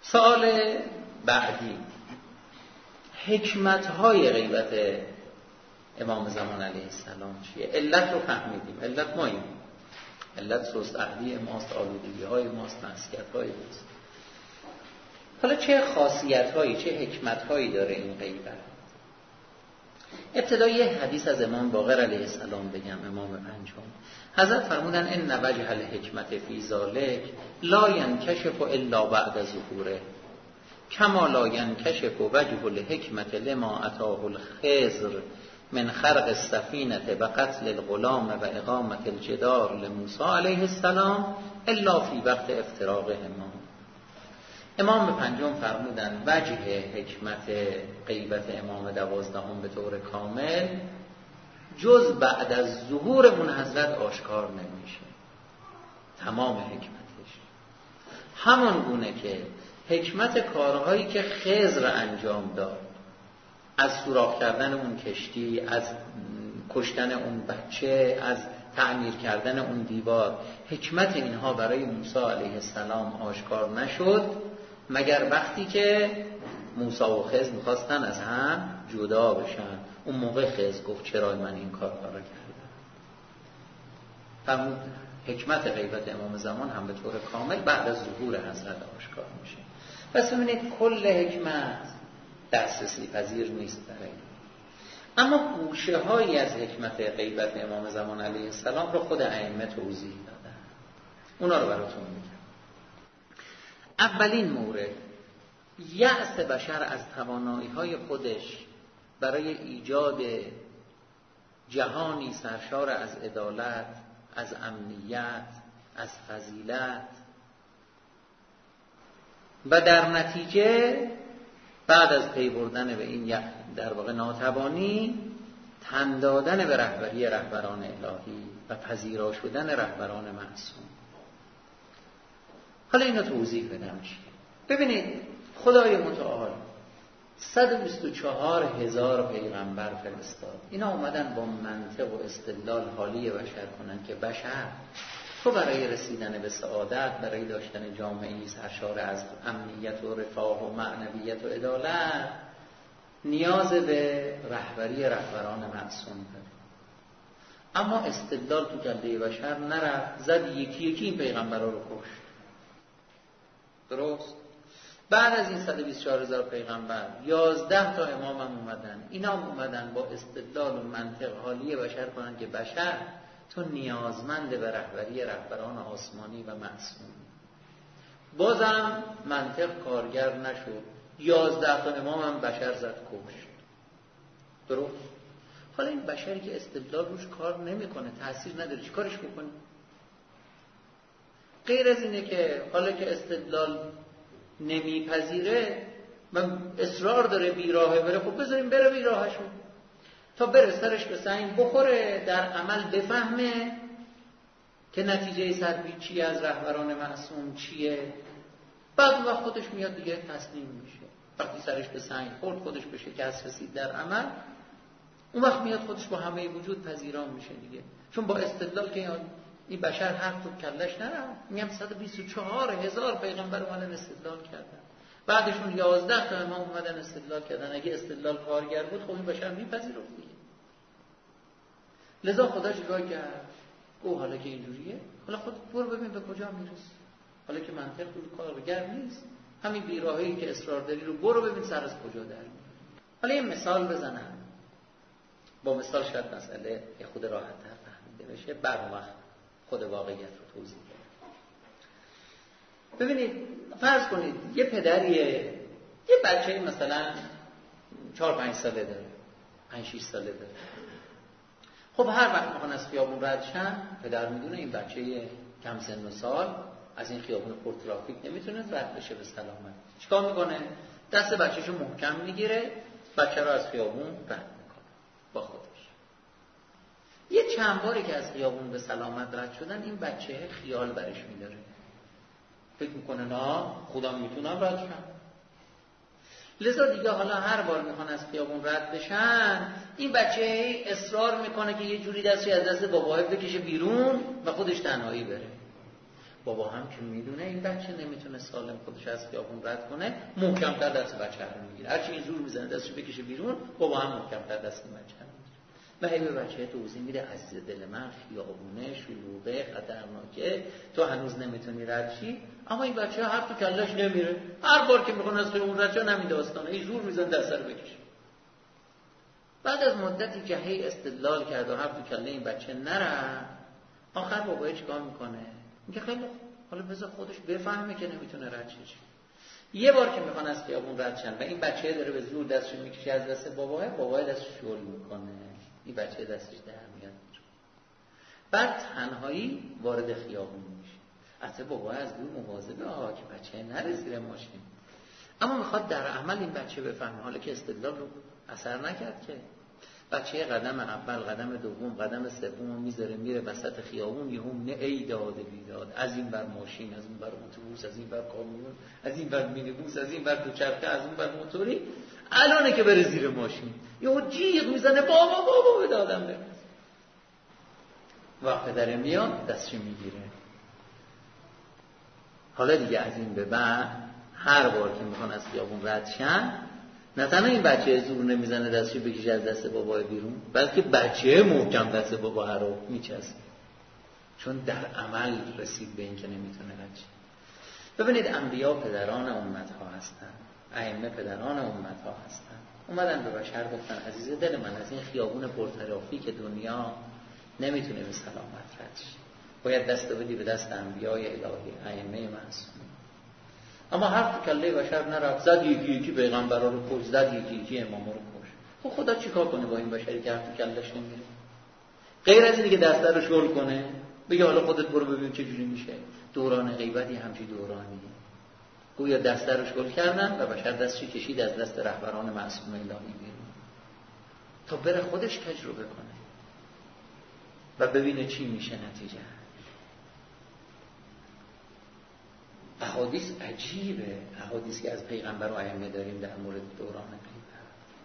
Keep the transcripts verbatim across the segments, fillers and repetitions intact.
سوال بعدی، حکمت‌های غیبت امام زمان علیه السلام چیه؟ علت رو فهمیدیم، علت ماییم، علت سست عقلی ماست، آلودگی‌های ماست، معصیت‌های ماست. حالا چه خاصیت‌هایی، چه حکمت‌هایی داره این غیبت؟ ابتدای حدیث از امام باقر علیه السلام بگم، امام پنجم. حضرت فرمودن ان وجه الحکمت فی ذلک لا ینکشف الا بعد ظهوره کما لا ینکشف وجه الحکمت لما اتاه الخضر من خرق السفینه و قتل الغلام و اقامت الجدار لموسی علیه السلام الا فی وقت افتراقهما. امام پنجم فرمودن وجه حکمت غیبت امام دوازدهم به طور کامل جز بعد از ظهور اون حضرت آشکار نمیشه. تمام حکمتش همان گونه که حکمت کارهایی که خضر انجام داد، از سوراخ کردن اون کشتی، از کشتن اون بچه، از تعمیر کردن اون دیوار، حکمت اینها برای موسی علیه السلام آشکار نشد مگر وقتی که موسی و خضر میخواستن از هم جدا بشن. اون موقع خضر گفت چرا من این کار را کردم. فرمود حکمت غیبت امام زمان هم به طور کامل بعد از ظهور حضرت آشکار میشه. پس ببینید کل حکمت دسترسی پذیر نیست برای این. اما گوشه هایی از حکمت غیبت امام زمان علیه السلام رو خود ائمه توضیح دادن، اونا رو براتون میگم. اولین مورد، یأس بشر از توانایی های خودش برای ایجاد جهانی سرشار از عدالت، از امنیت، از فضیلت و در نتیجه بعد از پی بردن به این در واقع ناتوانی تن دادن به رهبری رهبران الهی و پذیرا شدن رهبران معصوم. حالا اینو توضیح بدم چیه. ببینید خدای متعال صد و بیست و چهار هزار پیغمبر فرستاد. اینا اومدن با منطق و استدلال حالی بشر کنن که بشر تو برای رسیدن به سعادت، برای داشتن جامعه‌ای سرشار از امنیت و رفاه و معنویت و عدالت نیاز به رهبری رهبران معصوم داره. اما استدلال تو جلده بشر نرفت، زد یکی یکی این پیغمبرها رو کشت. درست؟ بعد از این صد و بیست و چهار هزار پیغمبر یازده تا امام هم اومدن. اینا هم اومدن با استدلال و منطق حالی بشر کنن که بشر تو نیازمند به رهبری رهبران آسمانی و معصوم. بازم منطق کارگر نشد، یازده تا امام هم بشر زد کشت. درست؟ حالا این بشری که استدلال روش کار نمیکنه، تأثیر نداره، چی کارش بکنی؟ غیر از اینه که حالا که استدلال نمیپذیره و اصرار داره بیراهه بره، خب بذاریم بره بیراهشو تا بره سرش به سنگ بخوره، در عمل بفهمه که نتیجه سرپیچی از رهبران معصوم چیه. بعد وقت خودش میاد دیگه تسلیم میشه. وقتی سرش به سنگ خورد، خودش به شکست رسید در عمل، اون وقت میاد خودش با همه وجود پذیران میشه دیگه. چون با استدلال که این بشر حق تو کلش نرم. میگم صد و بیست و چهار هزار پیغمبر اومدن استدلال کردن، بعدشون یازده تا امام اومدن استدلال کردن. اگه استدلال کارگر بود خب این بشر میپذیرفت دیگه. لذا خدا چیکار کرد؟ او حالا که اینجوریه، حالا خود برو ببین به کجا میرسی. حالا که منطق رو کارگر نیست، همین بیراهی که اصرار داری رو برو ببین سر از کجا در میاد. حالا یه مثال بزنم، با مثال شاید مسئله یه خود راحت تر فهمیده بشه، بعد وقت خود واقعیت رو توضیح بدم. ببینید فرض کنید یه پدریه، یه بچه مثلا چهار پنج ساله داره، پنج شش ساله داره. خب هر وقت میخوان از خیابون رد شن، پدر میدونه این بچه کم سن و سال از این خیابون پر ترافیک نمیتونه رد بشه به سلامت. چیکار میکنه؟ دست بچه‌شو محکم میگیره، بچه رو از خیابون رد میکنه با خودش. یه چند باری که از خیابون به سلامت رد شدن، این بچه خیال برش میداره، فکر میکنه نه خودم میتونم رد شم. لذا دیگه حالا هر بار میخوان از خیابون رد بشن، این بچه اصرار میکنه که یه جوری دستی از دست باباه بکشه بیرون و خودش تنهایی بره. بابا هم که میدونه این بچه نمیتونه سالم خودش از خیابون رد کنه، محکم‌تر دست بچه رو میگیره. هرچی این زور میزنه دستش بکشه بیرون، بابا هم محکم‌تر دست این بچه رو میگیره و هی به بچه توضیح میده عزیز دل من، خیابونه شلوغه خطرناکه، تو هنوز نمیتونی رد شی. اما این بچه حرف تو کلش نمیره، هر بار که میخواد از خیابون رد شه همین داستانه، این زور میزنه دست رو بکشه. بعد از مدتی که هی استدلال کرد و حرف تو کله این بچه نره، آخر بابا چیکار میکنه؟ میگه خیلی حالا بذار خودش بفهمه که نمیتونه رد شه. یه بار که میخوان از خیابون رد شن و این بچه داره به زور دستش میکشه از دست باباه، بابا دستش شل میکنه، این بچه دستش در میاد. بعد تنهایی وارد خیابون میشه. البته بابا از دور مواظبه آها که بچه نره زیر ماشین، اما میخواد در عمل این بچه بفهمه. حالا که استدلال رو اثر نکرد که بچه قدم اول، قدم دوم، قدم سوم میذاره میره وسط خیابون، یهو نه ای داد بیداد، از این بر ماشین، از اون بر اتوبوس، از این بر کامیون، از این بر مینیبوس، از این بر دوچرخه، از اون بر موتوری، الانه که بره زیر ماشین یهو جیغ میزنه بابا بابا بده آدم بره. وقت داره میاد دستش میگیره. حالا دیگه از این به بعد هر بار که میخوان از خیابون رد شن، نه تنها این بچه زور نمیزنه دستشو بکشه از دست بابا بیرون، بلکه بچه محکم دست بابا رو میچسبه، چون در عمل رسید به این که نمیتونه رد شه. ببینید انبیا پدران امتها هستن، ائمه پدران امتها هستن. اومدن به بشر گفتن عزیز دل من، از این خیابون پرترافیک دنیا نمیتونه به سلامت رد شه، باید دست بدی به دست انبیای الهی، ائمه معصومین. اما حرف کله بشر نرفت، زد یکی یکی پیغمبرا رو کش، زد یکی یکی اماما رو کش. خب خدا چیکار کنه با این بشری که حرف کلهش نمیره؟ غیر از اینکه دست رو شل کنه بگه حالا خودت برو ببین چه جوری میشه. دوران غیبتی همچی دورانیه. گویا دست رو شل کردن و بشر دستش کشید از دست رهبران معصوم الهی بیرون تا بره خودش تجربه کنه و ببینه چی میشه نتیجه. احادیث عجیبه، احادیثی که از پیغمبر و ائمه داریم در مورد دوران غیبت.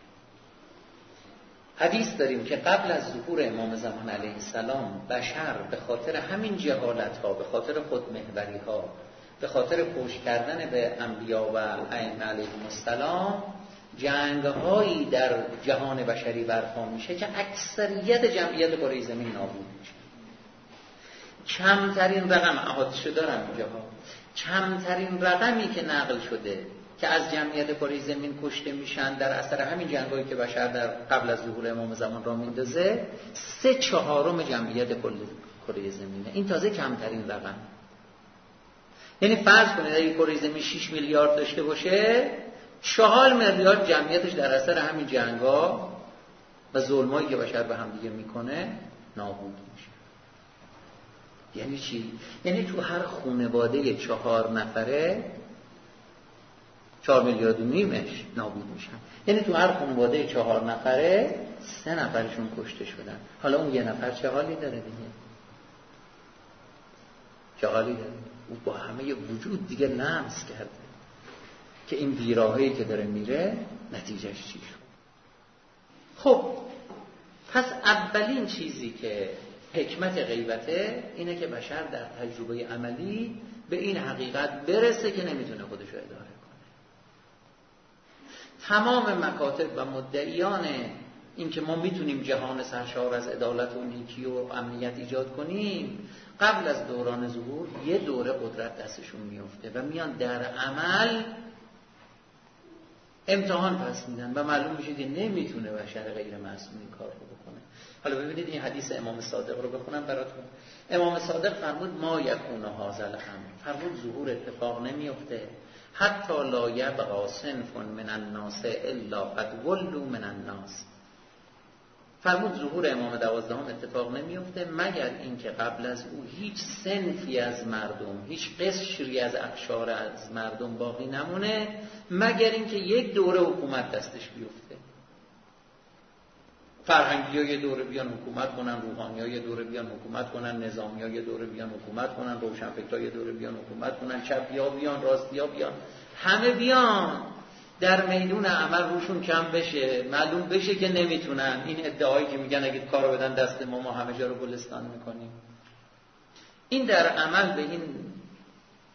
حدیث داریم که قبل از ظهور امام زمان علیه السلام بشر به خاطر همین جهالت ها، به خاطر خودمحوری ها، به خاطر پشت کردن به انبیا و ائمه علیهم السلام جنگ هایی در جهان بشری برپا میشه که اکثریت جمعیت کره زمین نابود میشه. کمترین رقم احادیث دارم اینجا ها، کمترین رقمی که نقل شده که از جمعیت کره زمین کشته میشن در اثر همین جنگایی که بشر در قبل از ظهور امام زمان را میندازه، سه چهارم جمعیت کل کره زمینه. این تازه کمترین رقم. یعنی فرض کنید اگه کره زمین شش میلیارد داشته باشه، چهار میلیارد جمعیتش در اثر همین جنگا و ظلمایی که بشر به هم دیگه میکنه نابود میشه. یعنی چی؟ یعنی تو هر خانواده چهار نفره چهار میلیارد و نیمش نابود میشن. یعنی تو هر خانواده چهار نفره سه نفرشون کشته شدن. حالا اون یه نفر چه حالی داره دیگه؟ چه حالی داره؟ او با همه وجود دیگه لمس کرده که این بیراهه‌ای که داره میره نتیجهش چی شد. خب پس اولین چیزی که حکمت غیبته اینه که بشر در تجربه عملی به این حقیقت برسه که نمیتونه خودشو اداره کنه. تمام مکاتب و مدعیان این که ما میتونیم جهان سرشار از عدالت و نیکی و امنیت ایجاد کنیم، قبل از دوران ظهور یه دوره قدرت دستشون میفته و میان در عمل امتحان پس میدن و معلوم میشه که نمیتونه بشر غیر معصوم این کار رو بکنه. حالا ببینید این حدیث امام صادق رو بخونم براتون. امام صادق فرمود ما یکون هذا الامر، فرمود ظهور اتفاق نمیفته حتی لا یبقى صنف من الناس الا قد ولوا من الناس. فرمود ظهور امام دوازدهم اتفاق نمیفته مگر اینکه قبل از او هیچ صنفی از مردم، هیچ قشری از اقشار از مردم باقی نمونه مگر اینکه یک دوره حکومت دستش بیفته. فرهنگی ها یه دوره بیان حکومت کنن، روحانی ها یه دوره بیان حکومت کنن، نظامی ها یه دوره بیان حکومت کنن، روشنفکر ها یه دوره بیان حکومت کنن، چپی ها بیان، راستی ها بیان، همه بیان در میدون عمل روشون کم بشه، معلوم بشه که نمیتونن. این ادعایی که میگن اگه کارو بدن دست ما ما همه جا رو گلستان میکنیم، این در عمل به این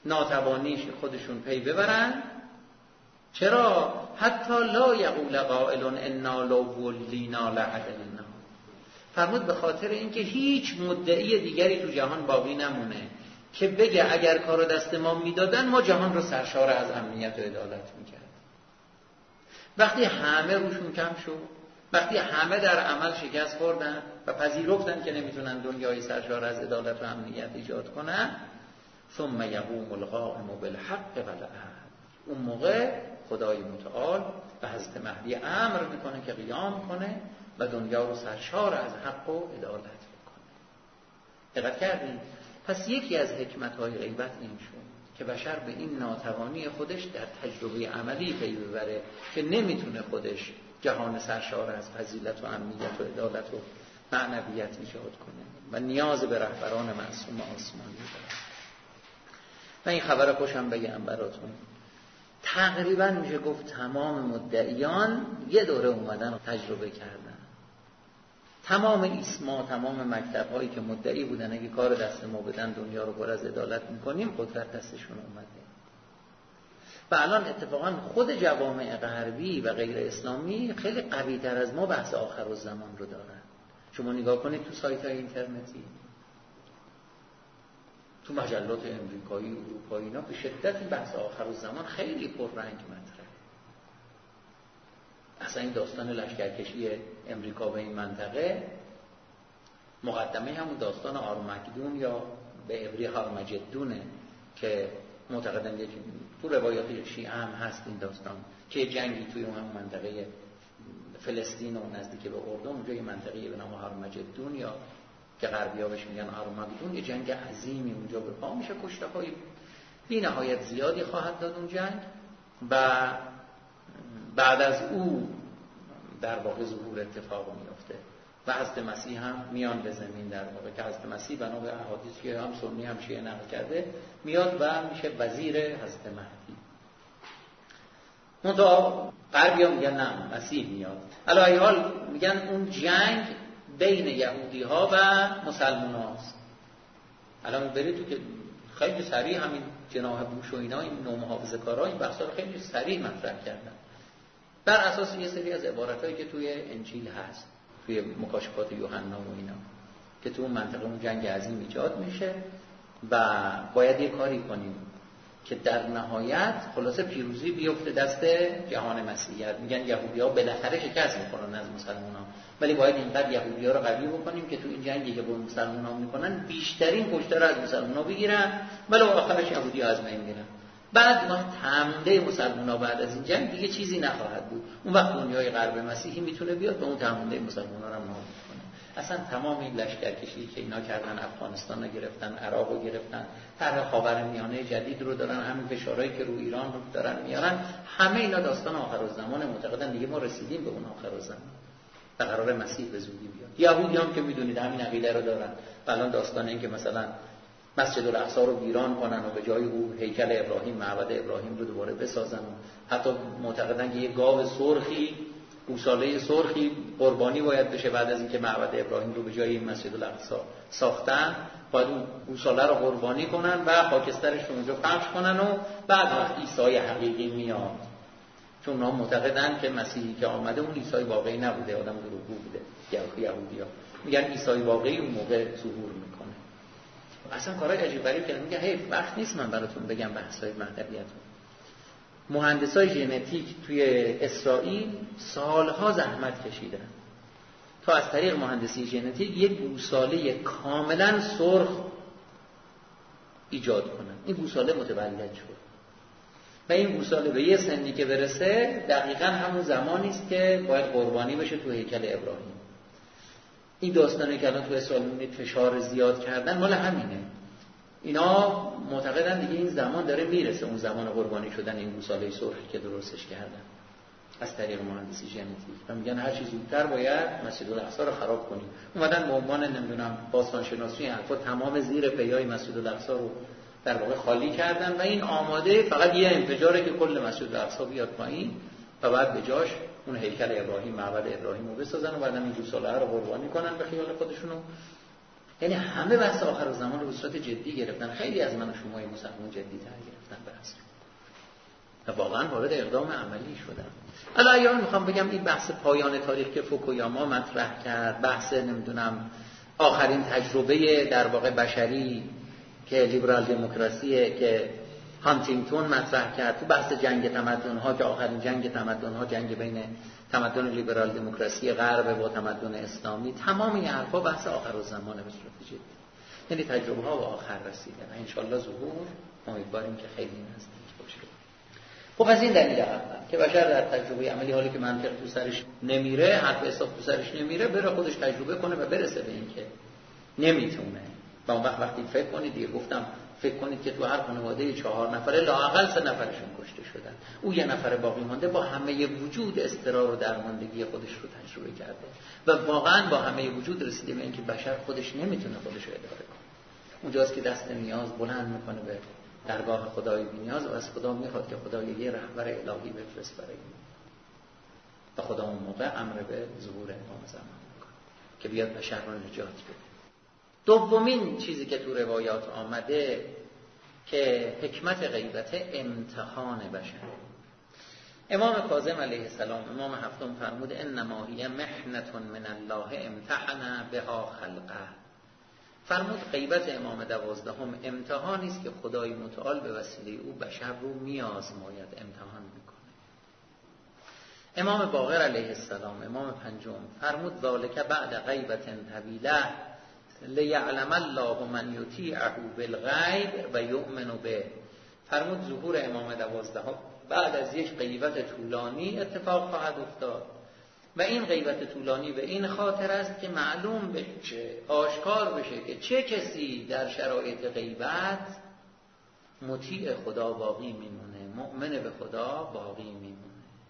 ناتوانیش خودشون پی ببرن. چرا؟ حتی لا یقول قائل انا لو ولینا لعدلنا. فرمود به خاطر اینکه هیچ مدعی دیگری تو جهان باقی نمونه که بگه اگر کارو دست ما میدادن ما جهان رو سرشار از امنیت و عدالت میکرد. وقتی همه روشون کم شد، وقتی همه در عمل شکست خوردن و پذیرفتن که نمیتونن دنیای سرشار از عدالت و امنیت ایجاد کنن، ثم یقوم القائم بالحق والعدل. اون موقع خدای متعال و حضرت مهدی امر میکنه که قیام کنه و دنیا رو سرشار از حق و عدالت بکنه. دقت کردین؟ پس یکی از حکمت‌های غیبت این شد که بشر به این ناتوانی خودش در تجربه عملی پی ببره که نمیتونه خودش جهان سرشار از فضیلت و امنیت و عدالت و معنویت ایجاد کنه و نیاز به رهبران معصوم آسمانی داره. و این خبر خوشم بگم براتون، تقریبا میشه گفت تمام مدعیان یه دوره اومدن و تجربه کردن. تمام ایسما، تمام مکتب هایی که مدعی بودن اگه کار دست ما بدن دنیا رو پر از عدالت میکنیم، قدرت دستشون اومده. و الان اتفاقا خود جوامع غربی و غیر اسلامی خیلی قوی تر از ما بحث آخرالزمان رو دارن. شما نگاه کنید تو سایت های اینترنتی، تو مجلات امریکایی و اروپایی، اینا به شدت بحث آخرالزمان خیلی پررنگ مطرحه. اصلا این داستان لشکرکشی امریکا به این منطقه مقدمه همون داستان آرمگدون یا به عبری هارمجدونه که معتقدن یک تو روایات شیعه هم هست این داستان که جنگی توی اون منطقه فلسطین و نزدیک به اردن، اونجا یه منطقه به نام هارمجدون یا که غربی‌ها بهش میگن آرمگدون، یه جنگ عظیمی اونجا به پا میشه، کشته‌های بی‌نهایت زیادی خواهد داد اون جنگ و بعد از او در واقع ظهور اتفاق میفته و حضرت مسیح هم میان به زمین، در واقع که حضرت مسیح بنا به احادیثی که هم سنی هم شیعه نقل کرده میاد و میشه وزیر حضرت مهدی. اون تا غربی‌ها میگن نه مسیح میاد. علی ای حال میگن اون جنگ بین یهودی ها و مسلمان هاست. الان برید تو که خیلی سریع همین جناح بوش و اینا، این نومحافظه کارها این بحثا رو خیلی سریع مطرح کردن بر اساس یه سری از عبارتایی که توی انجیل هست، توی مکاشفات یوحنا و اینا، که تو اون منطقه اون جنگ عظیم ایجاد میشه و باید یه کاری کنیم که در نهایت خلاصه پیروزی بیفته دست جهان مسیحیت. میگن یهودی‌ها بالاخره شکست میکنن از مسلمان‌ها، ولی باید اینقدر یهودی‌ها رو قوی بکنیم که تو این جنگی که با مسلمان‌ها میکنن بیشترین کشته رو از مسلمان‌ها بگیرن، ولی آخرش یهودی‌ها از بین میرن. بعد ما تمنده مسلمان‌ها بعد از این جنگ دیگه چیزی نخواهد بود. اون وقت دنیای غرب مسیحی میتونه بیاد به اون تمنده مسلمان‌ها رو نابود کنه. اصلا تمام این لشکرکشی که اینا کردن، افغانستان رو گرفتن، عراق رو گرفتن، طرح خاورمیانه جدید رو دارن، همین فشارهایی که رو ایران رو دارن میارن، همه اینا داستان آخرالزمان معتقدن دیگه ما رسیدیم به اون آخرالزمان و قرار مسیح به زودی بیاد. یهودی هم که میدونید همین عقیده رو دارن و الان داستان این که مثلا مسجد الاقصی رو ویران کنن و به جای او هیکل ابراهیم، معبد ابراهیم رو دوباره بسازن. حتی معتقدن که یه گاو سرخی، گوساله سرخی قربانی باید بشه بعد از اینکه معبد ابراهیم رو به جای این مسجد الاقصی ساختن، باید اون گوساله رو قربانی کنن و خاکسترش رو اونجا پخش کنن و بعد وقت عیسی حقیقی میاد. چون اونا معتقدن که مسیحی که آمده اون عیسی واقعی نبوده، آدم دروغگو بوده. یهودی‌ها میگن عیسی واقعی اون موقع ظهور میکنه. اصلا کارای عجیب غریب که میگه هی وقت نیست من براتون بگم بحث‌های مذهبیتون. مهندسای ژنتیک توی اسرائیل سالها زحمت کشیدن تا از طریق مهندسی ژنتیک یک گوساله کاملا سرخ ایجاد کنن. این گوساله متولد شد و این گوساله به یه سنی که برسه دقیقاً همون زمانی است که باید قربانی بشه تو هیکل ابراهیم. این داستانی که الان تو اسرائیل فشار زیاد کردن مال همینه. اینا معتقدن دیگه این زمان داره میرسه، اون زمان قربانی شدن این گوساله سرخی که درستش کردن از طریق مهندسی ژنتیک و میگن هر چی زودتر باید مسجد الاقصی رو خراب کنیم. اومدن به عنوان نمیدونم باستان شناسی حرفا تمام زیر پیای مسجد الاقصی رو در واقع خالی کردن و این آماده فقط یه انفجاره که کل مسجد الاقصی بیاد پایین و بعد به جاش اون هیکل ابراهیم، معبد ابراهیم رو بسازن و بعدم این گوساله رو قربانی کنن به خیال خودشونو یعنی همه بحث آخر الزمان رو به صورت جدی گرفتن. خیلی از من و شما مسلمان جدی تر گرفتن بحث و واقعا وارد اقدام عملی شدن. الان ایام میخوام بگم این بحث پایان تاریخ که فوکویاما مطرح کرد، بحث نمیدونم آخرین تجربه در واقع بشری که لیبرال دموکراسیه که هانتینگتون مطرح کرد، تو بحث جنگ تمدن‌ها که آخرین جنگ تمدن‌ها جنگ بین تمدن لیبرال دموکراسی غرب و تمدن اسلامی، تمام این حرفا بحث آخر الزمان به صورت جدی، یعنی تجربه ها به آخر رسیدن و ان شاءالله ظهور امیدواریم که خیلی نزدیک باشه. خب از این دلیل اول که بشر در تجربه عملی، حالی که منطق تو سرش نمیره، حرف حساب تو سرش نمیره، بره خودش تجربه کنه و برسه به این که نمیتونه. و اون وقت وقتی فکر کنید، دیگه گفتم فکر کنید که تو هر خانواده چهار نفره لااقل سه نفرشون کشته شدن، او یه نفر باقی مانده با همه وجود اضطرار و درماندگی خودش رو تجربه کرده و واقعا با همه وجود رسیده به اینکه بشر خودش نمیتونه خودش رو اداره کنه. اونجاست که دست نیاز بلند میکنه به درگاه خدای بی‌نیاز و از خدا میخواد که خدا یه رهبر الهی بفرست برای این. و خدا اون موقع امر به ظهور امام زمان میکنه که بیاد بشر رو نجات بده. دومین چیزی که تو روایات آمده که حکمت غیبت امتحان بشر. امام کاظم علیه السلام، امام هفتم، فرمود انما هی محنة من الله امتحن بها خلقه. فرمود غیبت امام دوازدهم امتحانی است که خدای متعال به وسیله او بشر رو میازماید، امتحان میکنه. امام باقر علیه السلام، امام پنجم، فرمود ذالک بعد غیبت طویله لیعلم الله من یطیعه بالغیب و یؤمن به. فرمود ظهور امام دوازدهم بعد از یک غیبت طولانی اتفاق خواهد افتاد و این غیبت طولانی به این خاطر است که معلوم بشه، آشکار بشه که چه کسی در شرایط غیبت مطیع خدا باقی میمونه، مؤمن به خدا باقی میمونه.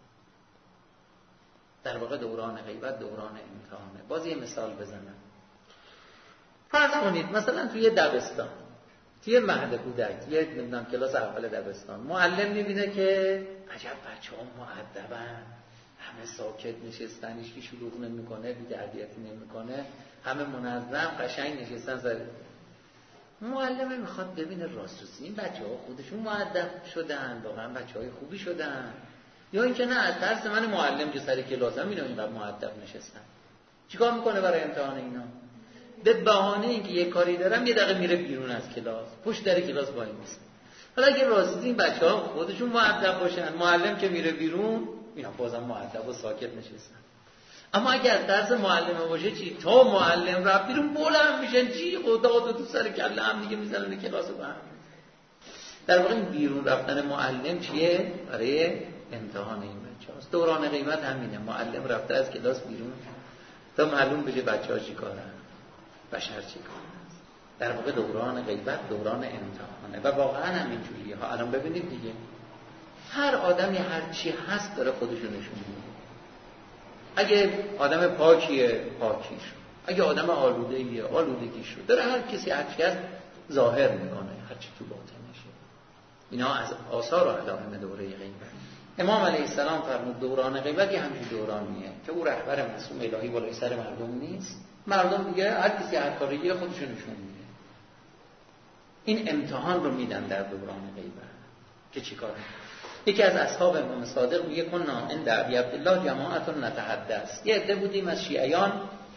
در واقع دوران غیبت دوران امتحانه. باز یه مثال بزنم. فرض کنید مثلا توی دبستان، توی مهد کودک، یه نمیدونم کلاس اول دبستان، معلم میبینه که عجب بچه‌ها مؤدبن، همه ساکت نشستن، هیچ کی شلوغ نمیکنه، بی‌تربیتی نمیکنه، همه منظم قشنگ نشستن سر. معلم میخواد ببینه راست راست این بچه‌ها خودشون مؤدب شدن، واقعا بچه‌های خوبی شدن، یا اینکه نه از ترس من معلم که سر کلاسم اینا اینقدر مؤدب نشستن. چیکار میکنه برای امتحان اینا؟ به بهانه اینکه یه کاری دارم یه دقیقه میره بیرون از کلاس، پشت در کلاس وای میسته. حالا اگه راستی این بچه‌ها خودشون مؤدب باشن، معلم که میره بیرون اینا بازم مؤدب و ساکت نشستن. اما اگه از درس معلم باشه چی؟ تا معلم رفت بیرون بلند میشن، چی خدا تو سر کله هم دیگه میزنن کلاس رو به هم. در واقع این بیرون رفتن معلم چیه؟ برای امتحان این بچه‌هاست. دوران غیبت همینه، معلم رفته از کلاس بیرون تا معلوم بشه بچه‌ها چیکارن، بشر چیکاره. در واقع دوران غیبت دوران امتحانه و واقعا همینجوریه ها. الان ببینید دیگه، هر آدمی هر چی هست داره خودشو نشون میده. اگه آدم پاکیه پاکیش، اگه آدم آلوده‌ایه آلودگیشو داره، هر کسی هر چی هست ظاهر میکنه، هر چی تو باطنشه. اینا از آثار و علائم دوره غیبت. امام علیه السلام فرمود دوران غیبت یه همین دورانیه که او رهبر معصوم الهی بالای سر مردم نیست، مردم دیگه هر کسی هر کاری خودشو نشون میده. این امتحان رو میدن در دوران غیبت که چیکار. یکی از اصحاب امام صادق میگه کنا عند ابی عبدالله جماعت نتحدث. یه عده بودیم از شیعیان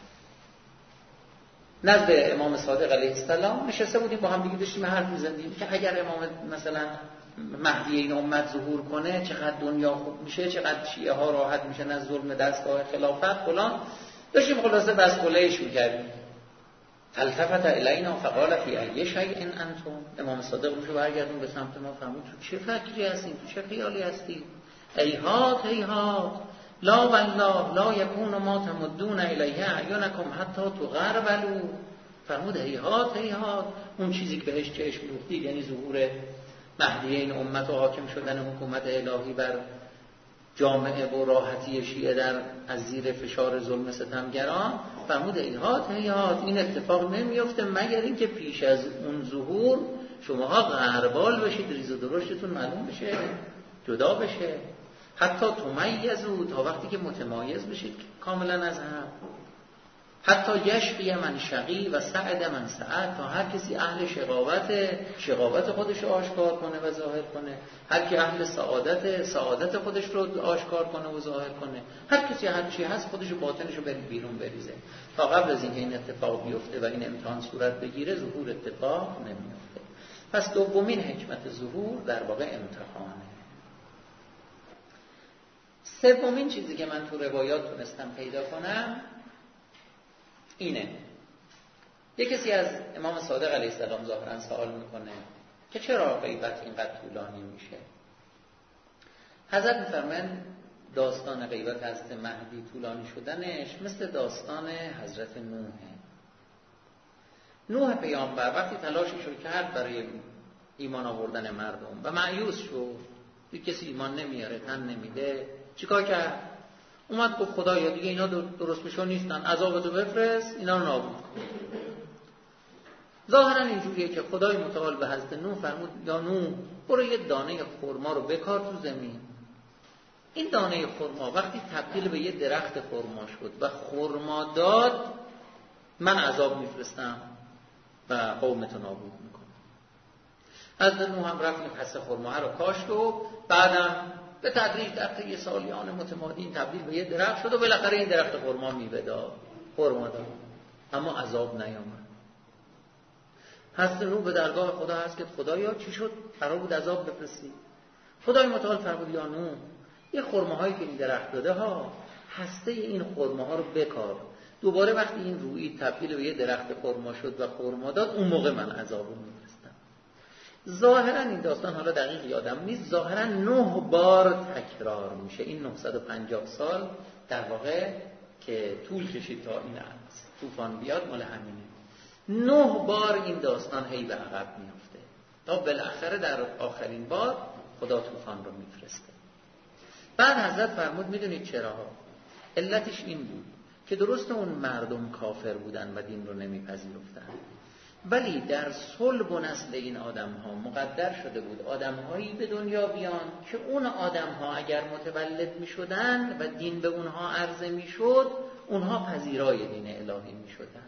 نزد امام صادق علیه السلام نشسته بودیم، با هم دیگه داشتیم حرف می‌زدیم که اگر امام مثلا مهدی این امت ظهور کنه چقدر دنیا خوب میشه، چقدر شیعه ها راحت میشن از ظلم دستگاه خلافت فلان. داشتیم خلاصه بسخولهش میکردیم. التفت الینا فقال فی ای شیء انتم. امام صادق روشو برگردون به سمت ما، فرمود تو چه فکری هستین، تو چه خیالی هستی؟ ایهات ایهات لا والله لا یکون ما تمدون الیه اعینکم حتی تغربلوا. فرمود ایهات ایهات، اون چیزی که بهش چشم دوختید، یعنی ظهور مهدی این امت و حاکم شدن حکومت الهی بر جامعه و راحتی شیعه در از زیر فشار ظلم ستمگران، فرمود ایهات ایهات، این اتفاق نمیفته مگر اینکه پیش از اون ظهور شماها غربال بشید، ریز و درشتتون معلوم بشه، جدا بشه، حتی تمیزوا، تا وقتی که متمایز بشید کاملا از هم. حتی یشقی من شقی و سعد من سعد، تا هر کسی اهل شقاوت شقاوت خودش رو آشکار کنه و ظاهر کنه، هر کی اهل سعادت سعادت خودش رو آشکار کنه و ظاهر کنه، هر کسی هر چی هست خودش رو باطنش رو برید بیرون بریزه تا قبل از اینکه این اتفاق بیفته و این امتحان صورت بگیره ظهور اتفاق نمیفته. پس دومین حکمت ظهور در واقع امتحانه. سومین چیزی که من تو روایات تونستم پیدا کنم اینه، یک کسی از امام صادق علیه السلام ظاهرا سوال میکنه که چرا غیبت اینقدر طولانی میشه. حضرت میفرمایند داستان غیبت حضرت مهدی طولانی شدنش مثل داستان حضرت نوحه. نوح پیامبر وقتی تلاشش رو کرد برای ایمان آوردن مردم و مایوس شد، یک کسی ایمان نمیاره، تن نمیده، چیکار کرد؟ اومد گفت خدایا دیگه اینا درست میشون نیستن، عذابتو بفرست اینا رو نابود کن. ظاهرا اینجوریه که خدای متعال به حضرت نوح فرمود یا نوح برو یه دانه خرما رو بکار تو زمین. این دانه خرما وقتی تبدیل به یه درخت خرما شد و خرما داد، من عذاب میفرستم و قومتو نابود میکنم. حضرت نوح هم رفت این پس خرما رو کاشت و بعدم به تدریج در طی سالیان متمادی این تبدیل به یه درخت شد و بالاخره این درخت خرما میوه داد، خرما داد، اما عذاب نیامد. حضرت نوح به درگاه خدا هست که خدایا چی شد؟ قرار بود عذاب بفرستی. خدای متعال فرمود یا نوح یه خرماهایی که این درخت داده ها، هسته این خرماها رو بکار، دوباره وقتی این رویی تبدیل به یه درخت خرما شد و خرما داد، اون موقع من عذاب رو میفرستم. ظاهرا این داستان حالا دقیق یادم نیست، ظاهرا نه بار تکرار میشه. این نهصد و پنجاه سال در واقع که طول کشید تا این طوفان بیاد مال همینه. نه بار این داستان هی به عقب میفته تا بالاخره در آخرین بار خدا طوفان رو میفرسته. بعد حضرت فرمود میدونید چرا؟ علتش این بود که درست اون مردم کافر بودن و دین رو نمیپذیرفتن، ولی در صلب و نسل این آدم ها مقدر شده بود آدم هایی به دنیا بیان که اون آدم ها اگر متولد می شدن و دین به اونها عرضه می شد، اونها پذیرای دین الهی می شدن.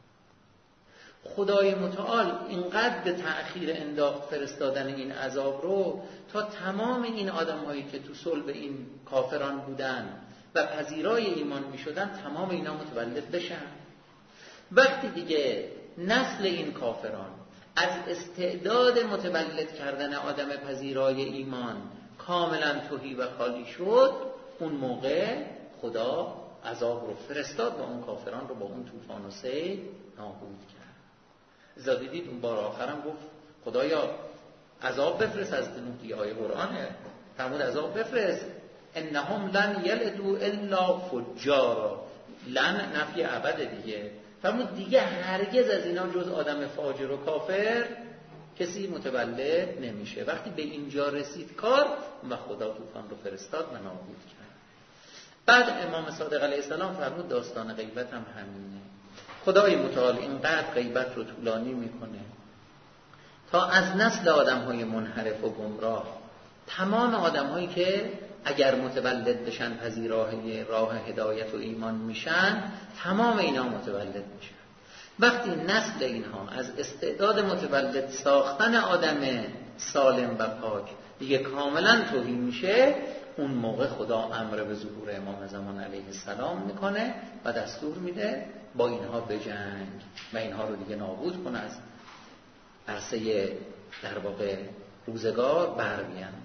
خدای متعال اینقدر به تأخیر انداخت فرستادن این عذاب رو تا تمام این آدم هایی که تو صلب این کافران بودن و پذیرای ایمان می شدن، تمام اینا متولد بشن. وقتی دیگه نسل این کافران از استعداد متولد کردن آدم پذیرای ایمان کاملا تهی و خالی شد، اون موقع خدا عذاب رو فرستاد و اون کافران رو با اون طوفان و سیل نابود کرد. زیاد دیدید اون بار آخرم گفت خدایا عذاب بفرست، از نوحی آیه قرآنه فرمود عذاب بفرست، انهم لن یلدوا الا فجارا، لن نفی ابد دیگه، فرمود دیگه هرگز از اینا جز آدم فاجر و کافر کسی متولد نمیشه. وقتی به اینجا رسید کار و خدا طوفان رو فرستاد و نابود کرد. بعد امام صادق علیه السلام فرمود داستان غیبت هم همینه. خدای متعال اینقدر غیبت رو طولانی میکنه تا از نسل آدم های منحرف و گمراه تمام آدم هایی که اگر متولد بشن پذیرای راه هدایت و ایمان میشن، تمام اینا متولد میشن. وقتی نسل اینها از استعداد متولد ساختن آدم سالم و پاک دیگه کاملا توهی میشه، اون موقع خدا امر به ظهور امام زمان علیه السلام میکنه و دستور میده با اینها بجنگ و اینها رو دیگه نابود کنه، از عرصه در واقع روزگار برمی‌آید.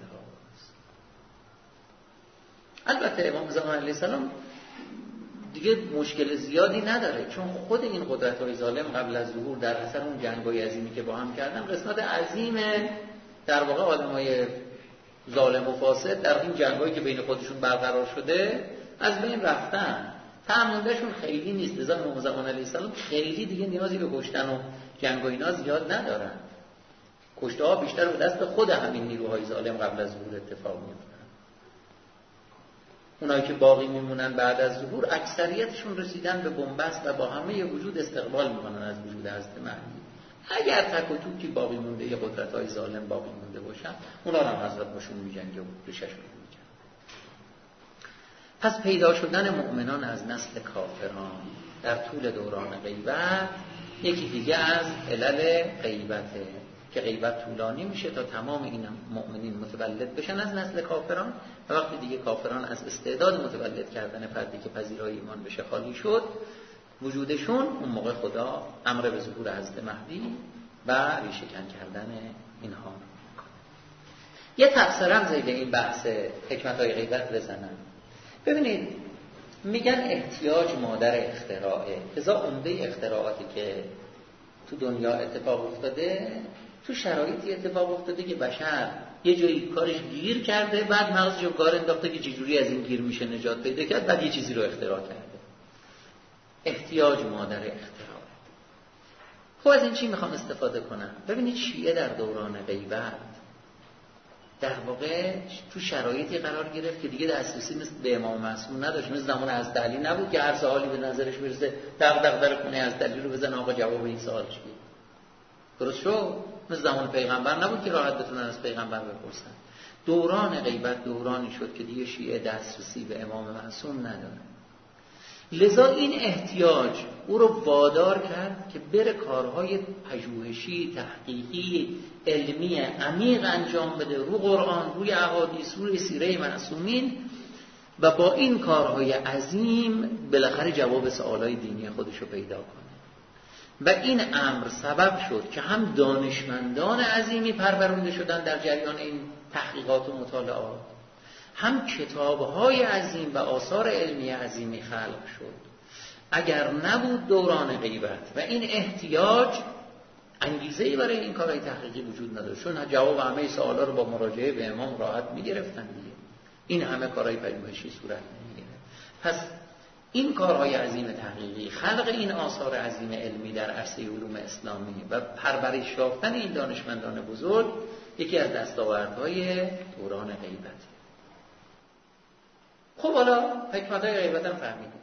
البته امام زمان علیه السلام دیگه مشکل زیادی نداره، چون خود این قدرت‌های ظالم قبل از ظهور در اثر اون جنگ‌های عظیمی که با هم کردن، قسمت عظیم در واقع آدم‌های ظالم و فاسد در این جنگ‌هایی که بین خودشون برقرار شده از بین رفتن. تعاملشون خیلی نیست. لذا امام زمان علیه السلام خیلی دیگه نیازی به کشتن و جنگ و اینا زیاد ندارن. کشته‌ها بیشتر به دست خود همین نیروهای ظالم قبل از ظهور اتفاق می‌افتن. اونایی که باقی میمونن بعد از ظهور اکثریتشون رسیدن به بنبست و با همه وجود استقبال میکنن از وجود حضرت مهدی. اگر تک و توکی باقی مونده، یه قدرت‌های ظالم باقی مونده باشن، اونا رو هم حضرت باشون میجنگه و ریششون میکنه. پس پیدا شدن مؤمنان از نسل کافران در طول دوران غیبت، یکی دیگه از علل غیبته که غیبت طولانی میشه تا تمام این مؤمنین متولد بشن از نسل کافران، و وقتی دیگه کافران از استعداد متولد کردن فردی که پذیرای ایمان بشه خالی شد وجودشون، اون موقع خدا امر به ظهور حضرت مهدی و ریشه‌کن کردن اینها. یه تفسیرم زیر این بحث حکمت‌های غیبت بزنم. ببینید میگن احتیاج مادر اختراعه. لذا عمده اختراعاتی که تو دنیا اتفاق افتاده تو شرایطی اتفاق افتاده که بشر یه جایی کارش گیر کرده، بعد مغزش رو کار انداخته که چجوری از این گیر میشه نجات پیدا کرد، بعد یه چیزی رو اختراع کرده. احتیاج مادر اختراع. خب از این چی میخوام استفاده کنم؟ ببینید شیعه در دوران غیبت در واقع تو شرایطی قرار گرفت که دیگه دسترسی مثل به امام معصوم نداشت. مثل زمان حضرت علی نبود که هر سوالی به نظرش برسه دق دق در خونه حضرت علی رو بزن آقا جواب این سوال چیه. درست شو؟ مثل زمان پیغمبر نبود که راحت بتونن از پیغمبر بپرسن. دوران غیبت دورانی شد که دیگه شیعه دسترسی به امام معصوم نداره. لذا این احتیاج او رو وادار کرد که بره کارهای پژوهشی، تحقیقی، علمی عمیق انجام بده رو قرآن، روی احادیث، روی سیره معصومین، و با این کارهای عظیم بالاخره جواب سوالای دینی خودش رو پیدا کنه. و این امر سبب شد که هم دانشمندان عظیمی پرورونده شدن در جریان این تحقیقات و مطالعات، هم کتاب‌های عظیم و آثار علمی عظیمی خلق شد. اگر نبود دوران غیبت و این احتیاج، انگیزه‌ای برای این کارهای تحقیقی وجود نداشت، چون جواب همه سوالا رو با مراجعه به امام راحت می‌گرفتن دیگه. این همه کارهای پژوهشی صورت نمی‌گیره. پس این کارهای عظیم تحقیقی، خلق این آثار عظیم علمی در عرصه علوم اسلامی و پرورش یافتن این دانشمندان بزرگ یکی از دستاوردهای دوران غیبت. خب حالا حکمت‌های غیبت هم فهمیدیم.